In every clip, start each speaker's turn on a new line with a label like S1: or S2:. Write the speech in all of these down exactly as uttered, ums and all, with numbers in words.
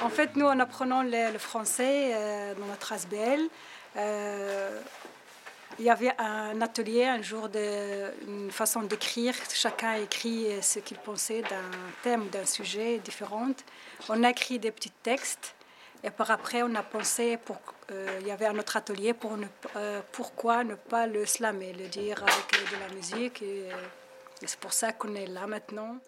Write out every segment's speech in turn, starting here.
S1: En fait, nous, en apprenant le, le français euh, dans notre A S B L, euh, il y avait un atelier un jour, de, une façon d'écrire. Chacun écrit ce qu'il pensait d'un thème, d'un sujet différent. On a écrit des petits textes. Et par après, on a pensé, pour, euh, il y avait un autre atelier pour ne, euh, pourquoi ne pas le slammer, le dire avec de la musique. Et, et c'est pour ça qu'on est là maintenant.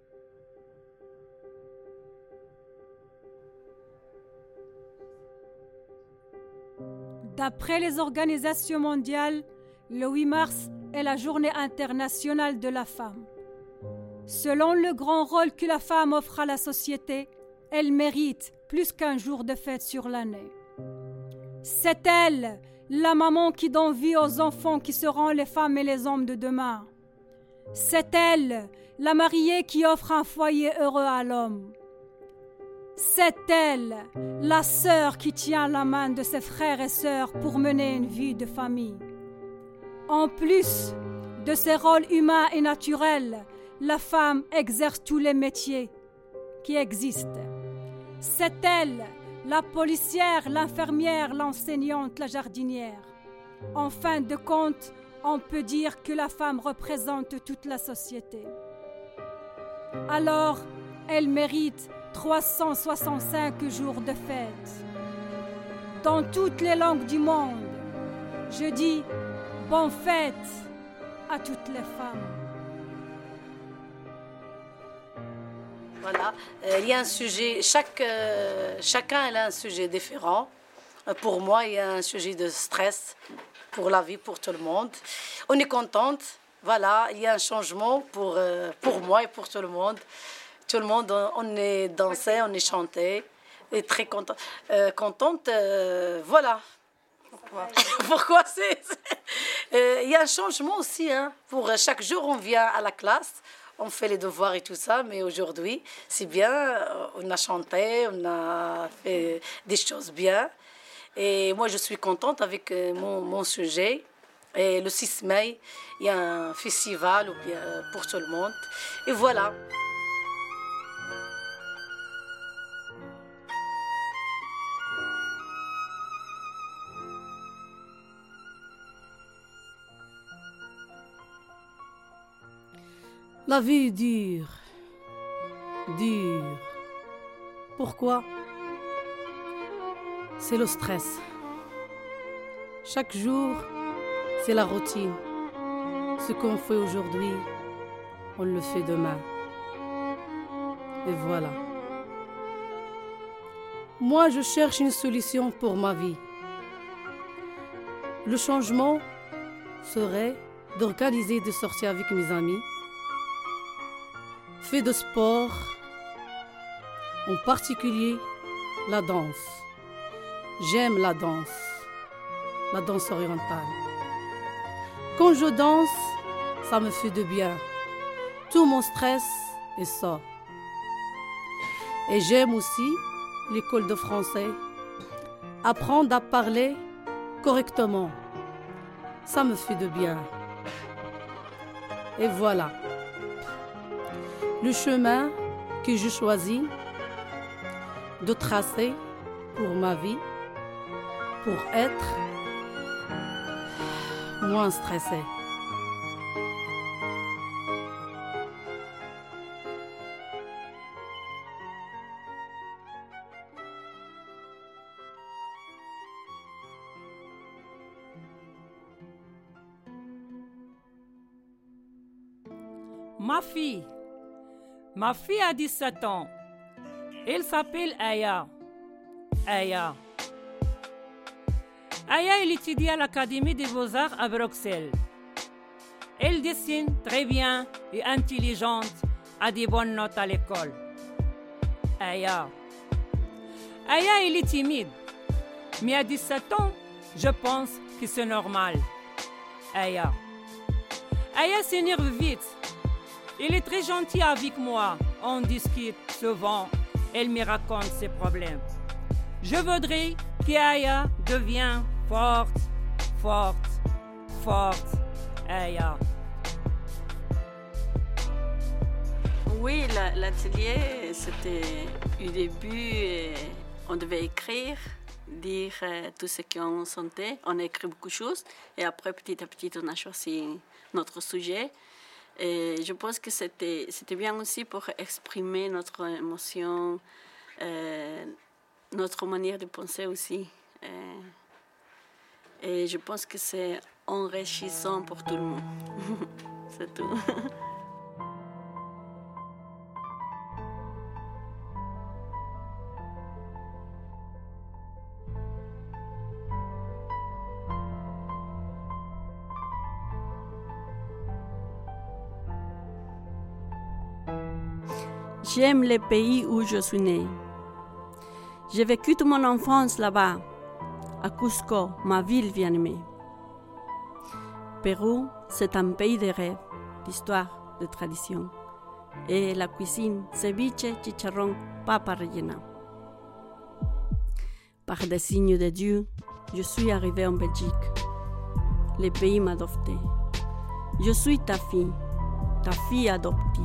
S2: D'après les organisations mondiales, le huit mars est la journée internationale de la femme. Selon le grand rôle que la femme offre à la société, elle mérite plus qu'un jour de fête sur l'année. C'est elle, la maman qui donne vie aux enfants qui seront les femmes et les hommes de demain. C'est elle, la mariée qui offre un foyer heureux à l'homme. C'est elle, la sœur qui tient la main de ses frères et sœurs pour mener une vie de famille. En plus de ses rôles humains et naturels, la femme exerce tous les métiers qui existent. C'est elle, la policière, l'infirmière, l'enseignante, la jardinière. En fin de compte, on peut dire que la femme représente toute la société. Alors, elle mérite trois cent soixante-cinq jours de fête. Dans toutes les langues du monde, je dis bonne fête à toutes les femmes.
S3: Voilà, euh, il y a un sujet, chaque, euh, chacun a un sujet différent. Euh, pour moi, il y a un sujet de stress pour la vie, pour tout le monde. On est contente, voilà, il y a un changement pour, euh, pour moi et pour tout le monde. Tout le monde, on est dansé, on est chanté, et très contente. Euh, contente, euh, voilà. Pourquoi, Pourquoi c'est... Euh, il y a un changement aussi, hein. Pour chaque jour, on vient à la classe. On fait les devoirs et tout ça, mais aujourd'hui, c'est bien. On a chanté, on a fait des choses bien. Et moi, je suis contente avec mon, mon sujet. Et le six mai, il y a un festival pour tout le monde. Et voilà.
S4: La vie est dure, dure. Pourquoi? C'est le stress. Chaque jour, c'est la routine. Ce qu'on fait aujourd'hui, on le fait demain. Et voilà. Moi, je cherche une solution pour ma vie. Le changement serait d'organiser des sorties avec mes amis, fait de sport, en particulier la danse. J'aime la danse, la danse orientale. Quand je danse, ça me fait de bien. Tout mon stress est ça. Et j'aime aussi l'école de français. Apprendre à parler correctement, ça me fait de bien. Et voilà. Le chemin que je choisis de tracer pour ma vie, pour être moins stressée.
S5: Ma fille, ma fille a dix-sept ans. Elle s'appelle Aya. Aya. Aya, elle étudie à l'Académie des Beaux-Arts à Bruxelles. Elle dessine très bien et intelligente, a des bonnes notes à l'école. Aya. Aya, elle est timide. Mais à dix-sept ans, je pense que c'est normal. Aya. Aya s'énerve vite. Elle est très gentille avec moi. On discute souvent. Elle me raconte ses problèmes. Je voudrais qu'Aya devienne forte, forte, forte. Aya.
S6: Oui, la- l'atelier, c'était au début, euh, on devait écrire, dire euh, tout ce qu'on sentait. On a écrit beaucoup de choses et après, petit à petit, on a choisi notre sujet. Et je pense que c'était, c'était bien aussi pour exprimer notre émotion, euh, notre manière de penser aussi. Euh, et je pense que c'est enrichissant pour tout le monde. C'est tout. J'aime le pays où je suis née. J'ai vécu toute mon enfance là-bas, à Cusco, ma ville bien-aimée. Pérou, c'est un pays de rêves, d'histoire, de tradition. Et la cuisine, ceviche, chicharrón, papa rellena. Par des signes de Dieu, je suis arrivée en Belgique. Le pays m'a adoptée. Je suis ta fille, ta fille adoptive.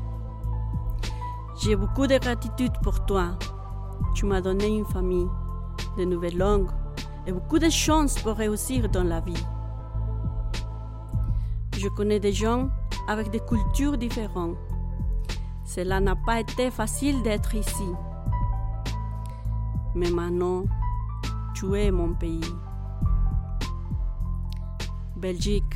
S6: J'ai beaucoup de gratitude pour toi. Tu m'as donné une famille, de nouvelles langues et beaucoup de chances pour réussir dans la vie. Je connais des gens avec des cultures différentes. Cela n'a pas été facile d'être ici. Mais maintenant, tu es mon pays. Belgique,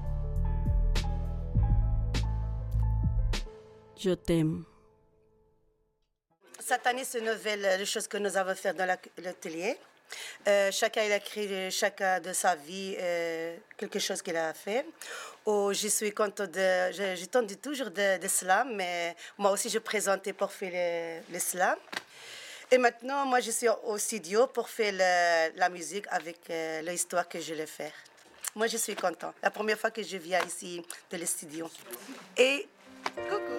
S6: je t'aime.
S7: Cette année, c'est une nouvelle chose que nous avons fait dans la- l'atelier. Euh, chacun il a écrit chacun de sa vie euh, quelque chose qu'il a fait. Oh, je suis contente de, je, je tente toujours de, de slam, mais moi aussi je présentais pour faire le, le slam. Et maintenant, moi je suis au studio pour faire le- la musique avec euh, l'histoire que je vais faire. Moi je suis contente. La première fois que je viens ici de le studio. Et coucou.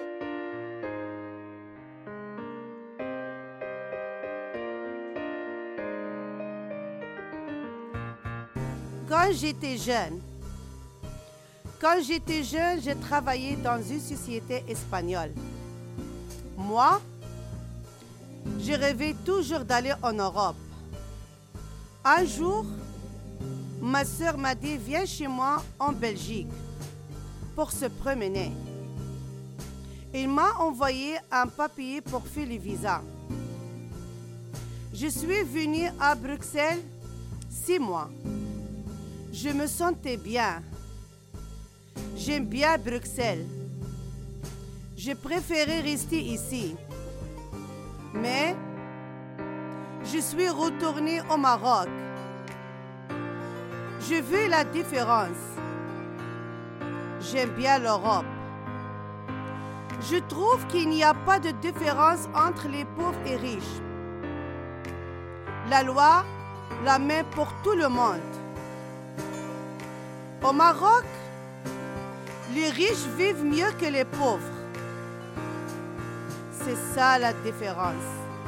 S7: Quand j'étais jeune, quand j'étais jeune, j'ai travaillé dans une société espagnole. Moi, je rêvais toujours d'aller en Europe. Un jour, ma sœur m'a dit, viens chez moi en Belgique pour se promener. Il m'a envoyé un papier pour faire le visa. Je suis venue à Bruxelles six mois. Je me sentais bien. J'aime bien Bruxelles. Je préférais rester ici. Mais je suis retournée au Maroc. Je veux la différence. J'aime bien l'Europe. Je trouve qu'il n'y a pas de différence entre les pauvres et riches. La loi, la même pour tout le monde. Au Maroc, les riches vivent mieux que les pauvres. C'est ça la différence.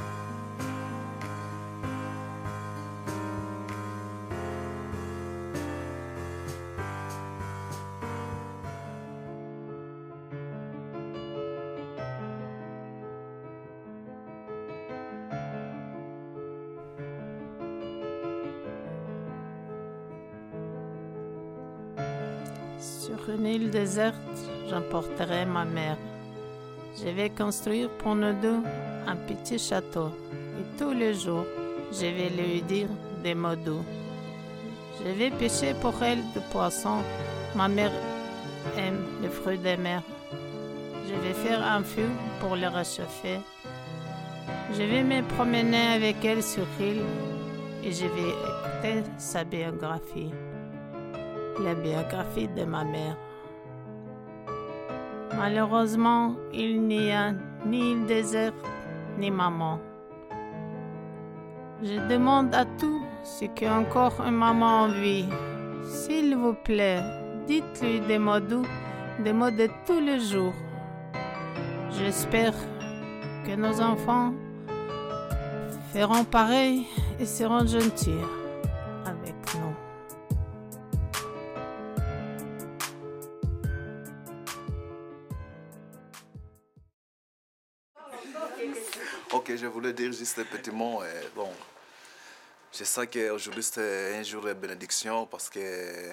S8: Sur une île déserte, j'emporterai ma mère. Je vais construire pour nous deux un petit château. Et tous les jours, je vais lui dire des mots doux. Je vais pêcher pour elle du poisson. Ma mère aime les fruits des mers. Je vais faire un feu pour le réchauffer. Je vais me promener avec elle sur l'île et je vais écouter sa biographie. La biographie de ma mère. Malheureusement, il n'y a ni île déserte, ni maman. Je demande à tous ceux qui ont encore une maman en vie, s'il vous plaît, dites-lui des mots doux, des mots de tous les jours. J'espère que nos enfants feront pareil et seront gentils avec nous.
S9: je voulais dire juste un petit mot. Et bon, je sens qu'aujourd'hui c'est un jour de bénédiction parce que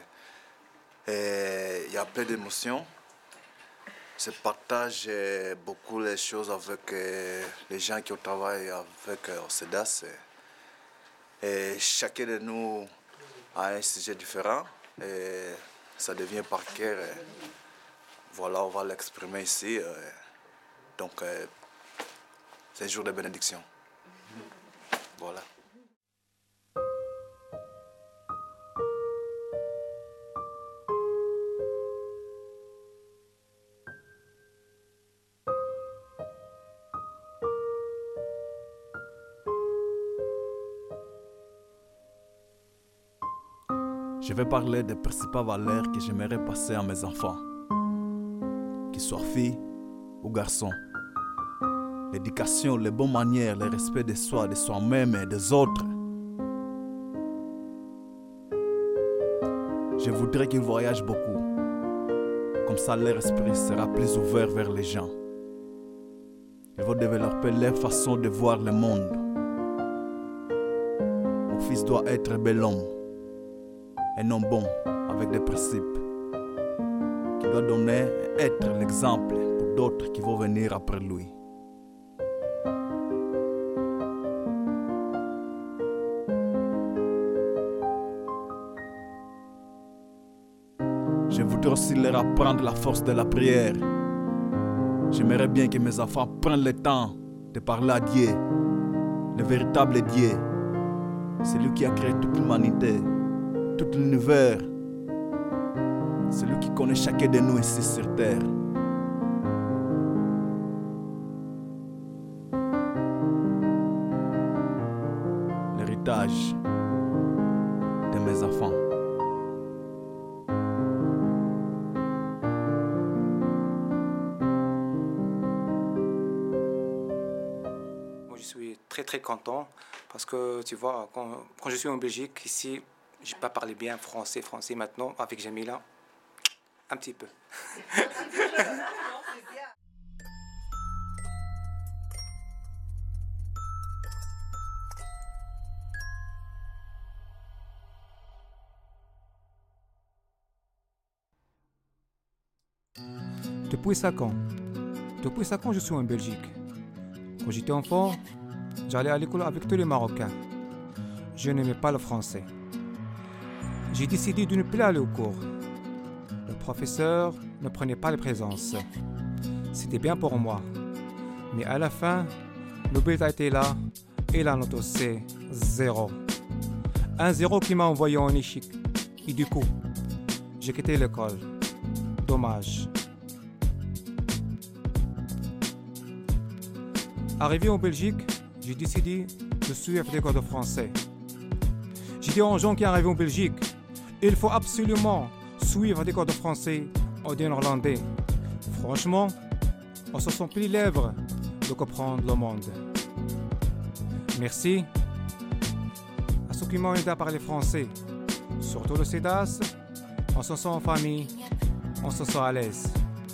S9: et, il y a plein d'émotions. Je partage beaucoup les choses avec les gens qui travaillent avec OCEDAS. Et chacun de nous a un sujet différent et ça devient par cœur. Et voilà, on va l'exprimer ici. Donc, c'est un jour de bénédiction. Voilà. Je vais parler des principales valeurs que j'aimerais passer à mes enfants, qu'ils soient filles ou garçons. L'éducation, les bonnes manières, le respect de soi, de soi-même et des autres. Je voudrais qu'ils voyagent beaucoup. Comme ça, leur esprit sera plus ouvert vers les gens. Ils vont développer leur façon de voir le monde. Mon fils doit être un bel homme. Un homme bon, avec des principes, qui doit donner et être l'exemple pour d'autres qui vont venir après lui. Je voudrais aussi leur apprendre la force de la prière. J'aimerais bien que mes enfants prennent le temps de parler à Dieu, le véritable Dieu, celui qui a créé toute l'humanité. Tout l'univers, celui qui connaît chacun de nous ici sur terre. L'héritage de mes enfants.
S10: Moi, je suis très très content parce que tu vois, quand, quand je suis en Belgique, ici, je n'ai pas parlé bien français, français maintenant, avec Jamila, un petit peu. Depuis cinq ans. Depuis cinq ans, je suis en Belgique. Quand j'étais enfant, j'allais à l'école avec tous les Marocains. Je n'aimais pas le français. J'ai décidé de ne plus aller au cours. Le professeur ne prenait pas les présences. C'était bien pour moi. Mais à la fin, le bulletin était là et la note c'est zéro. Un zéro qui m'a envoyé en échec. Et du coup, j'ai quitté l'école. Dommage. Arrivé en Belgique, j'ai décidé de suivre des cours de français. J'ai dit aux gens qui arrivent en Belgique, il faut absolument suivre des cours de français en néerlandais. Franchement, on se sent plus libre de comprendre le monde. Merci à ceux qui m'ont aidé à parler français. Surtout le CEDAS, on se sent en famille, on se sent à l'aise.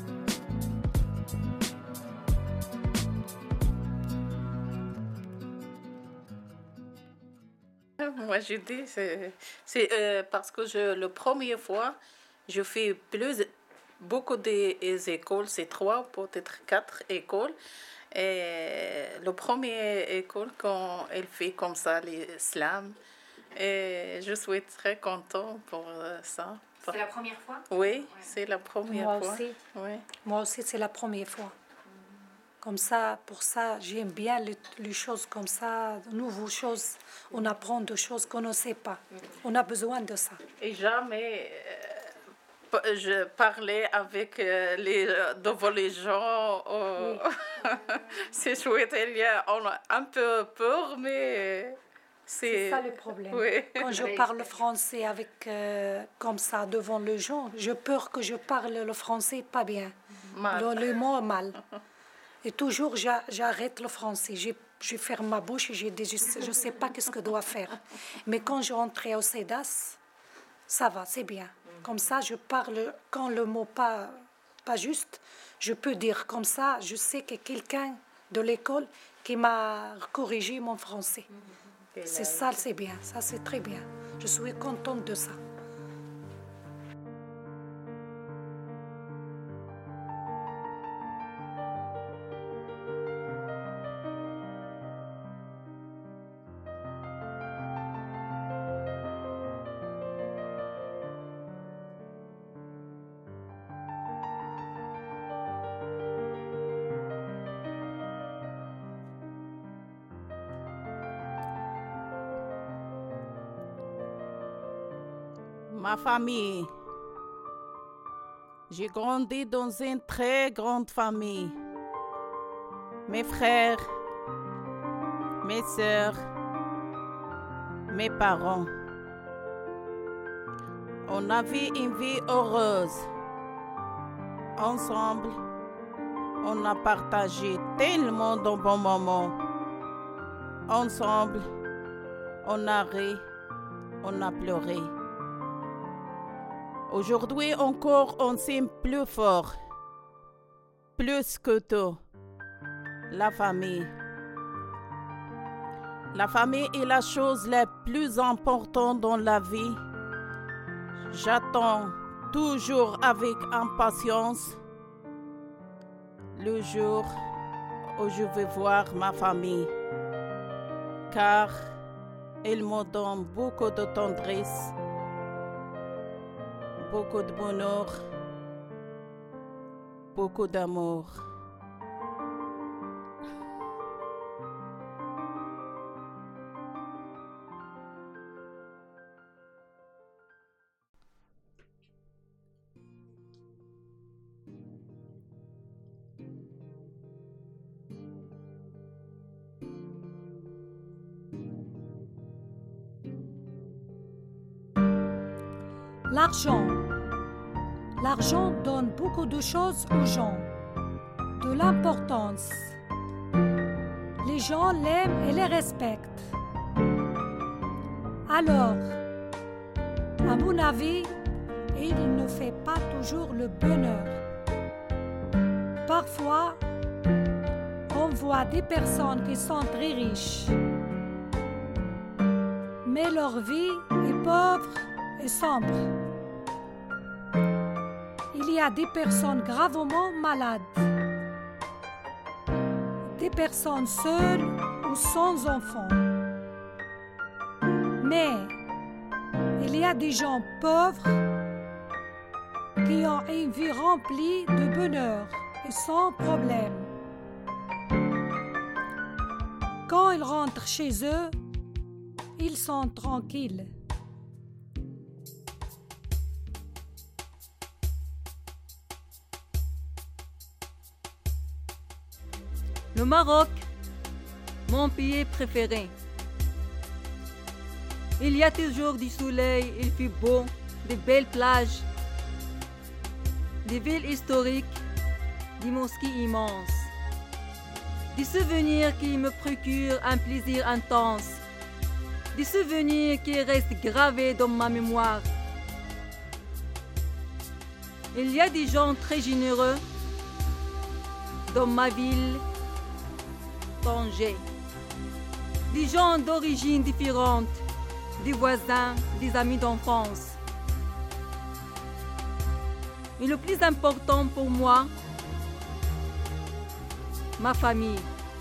S6: Moi, je dis, c'est, c'est euh, parce que je, la première fois, je fais plus, beaucoup d'écoles, c'est trois, peut-être quatre écoles. Et la première école, quand elle fait comme ça, les slams, et je suis très contente pour ça.
S11: C'est la première fois?
S6: Oui, ouais. C'est la première
S11: Moi
S6: fois.
S11: Aussi.
S6: Oui.
S11: Moi aussi, c'est la première fois. Comme ça, pour ça, j'aime bien les, les choses comme ça, de nouvelles choses. On apprend des choses qu'on ne sait pas. On a besoin de ça.
S6: Et jamais euh, je parlais avec euh, les, devant les gens. Euh, oui. C'est chouette, on a un peu peur, mais c'est...
S11: C'est ça le problème.
S6: Oui.
S11: Quand je parle français avec, euh, comme ça devant les gens, j'ai peur que je parle le français pas bien.
S6: Mal.
S11: Le, le mot mal. Et toujours, j'arrête le français. Je, je ferme ma bouche et je ne sais pas qu'est-ce que je dois faire. Mais quand je rentrais au CEDAS, ça va, c'est bien. Comme ça, je parle, quand le mot pas, pas juste, je peux dire comme ça, je sais que quelqu'un de l'école qui m'a corrigé mon français. C'est ça, c'est bien. Ça, c'est très bien. Je suis contente de ça.
S8: Ma famille. J'ai grandi dans une très grande famille. Mes frères, mes sœurs, mes parents. On avait une vie heureuse. Ensemble, on a partagé tellement de bons moments. Ensemble, on a ri, on a pleuré. Aujourd'hui encore, on s'aime plus fort, plus que tout. La famille. La famille est la chose la plus importante dans la vie. J'attends toujours avec impatience le jour où je vais voir ma famille, car elle me donne beaucoup de tendresse, beaucoup de bonheur, beaucoup d'amour.
S2: L'argent. L'argent donne beaucoup de choses aux gens, de l'importance. Les gens l'aiment et les respectent. Alors, à mon avis, il ne fait pas toujours le bonheur. Parfois, on voit des personnes qui sont très riches, mais leur vie est pauvre et sombre. Il y a des personnes gravement malades, des personnes seules ou sans enfants. Mais il y a des gens pauvres qui ont une vie remplie de bonheur et sans problème. Quand ils rentrent chez eux, ils sont tranquilles.
S12: Le Maroc, mon pays préféré. Il y a toujours du soleil, il fait beau, de belles plages, des villes historiques, des mosquées immenses, des souvenirs qui me procurent un plaisir intense, des souvenirs qui restent gravés dans ma mémoire. Il y a des gens très généreux dans ma ville, Tanger. Des gens d'origine différente, des voisins, des amis d'enfance. Et le plus important pour moi, ma famille.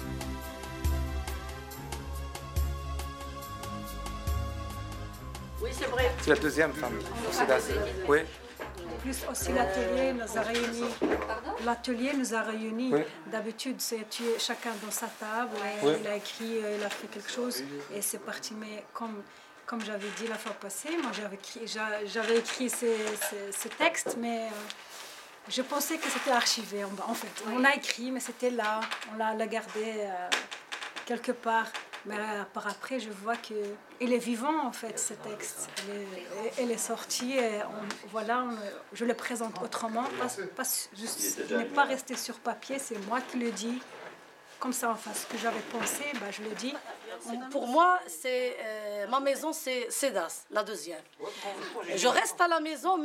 S6: Oui, c'est vrai.
S10: C'est la deuxième femme. Oui.
S1: Plus aussi l'atelier nous a réunis. L'atelier nous a réunis.
S10: Oui.
S1: D'habitude, c'est tu es chacun dans sa table. Et
S10: Oui.
S1: il a écrit, il a fait quelque chose et c'est parti. Mais comme, comme j'avais dit la fois passée, moi j'avais écrit, j'a- j'avais écrit ces, ces, ces textes, mais euh, je pensais que c'était archivé. En, en fait, on a écrit, mais c'était là. On l'a l'a gardé euh, quelque part. Mais euh, par après, je vois qu'il est vivant, en fait, ce texte. Il est, il est sorti et on- voilà, on- je le présente autrement. Pas, pas, juste, je n'ai pas resté sur papier, c'est moi qui le dis. Comme ça, enfin, ce que j'avais pensé, bah, je le dis.
S3: Pour moi, c'est, euh, ma maison, c'est Cédas, la deuxième. Je reste à la maison, mais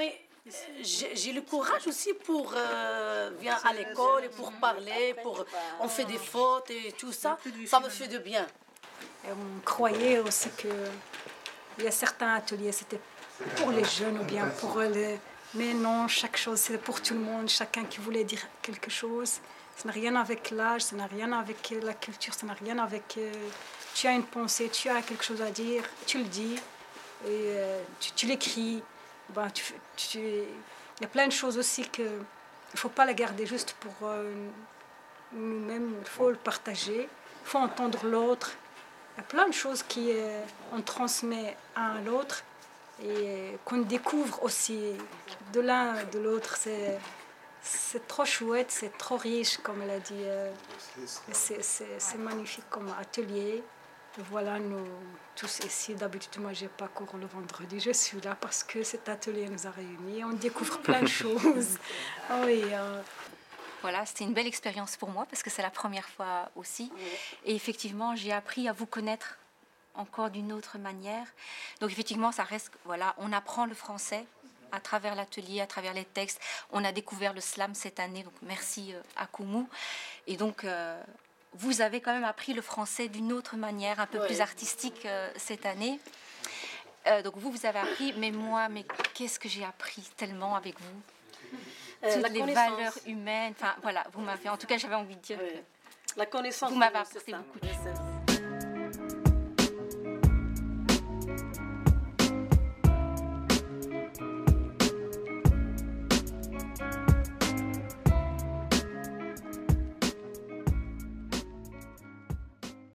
S3: j'ai, j'ai le courage aussi pour euh, venir à l'école et pour parler, pour, on fait des fautes et tout ça, ça me fait de bien.
S1: Et on croyait aussi qu'il y a certains ateliers, c'était pour les jeunes ou bien pour les... Mais non, chaque chose, c'est pour tout le monde, chacun qui voulait dire quelque chose. Ça n'a rien avec l'âge, ça n'a rien avec la culture, ça n'a rien avec... Euh, tu as une pensée, tu as quelque chose à dire, tu le dis, et euh, tu, tu l'écris. Ben, tu, tu, il y a plein de choses aussi qu'il ne faut pas la garder juste pour euh, nous-mêmes, il faut le partager, il faut entendre l'autre. Il y a plein de choses qu'on euh, transmet un à l'autre et qu'on découvre aussi de l'un de l'autre. C'est, c'est trop chouette, c'est trop riche, comme elle a dit. Euh, c'est, c'est, c'est magnifique comme atelier. Voilà, nous tous ici, d'habitude, moi, je n'ai pas cours le vendredi. Je suis là parce que cet atelier nous a réunis. On découvre plein de choses. Oh, oui, euh...
S13: Voilà, c'était une belle expérience pour moi parce que c'est la première fois aussi. Et effectivement, j'ai appris à vous connaître encore d'une autre manière. Donc, effectivement, ça reste... Voilà, on apprend le français à travers l'atelier, à travers les textes. On a découvert le slam cette année, donc merci euh, à Koumou. Et donc... Euh, vous avez quand même appris le français d'une autre manière, un peu ouais. plus artistique euh, cette année. Euh, donc vous, vous avez appris, mais moi, mais qu'est-ce que j'ai appris tellement avec vous euh, Toutes les valeurs humaines, enfin voilà, vous m'avez, en tout cas j'avais envie de dire
S3: ouais.
S13: que
S3: la connaissance
S13: vous m'avez apporté beaucoup de choses.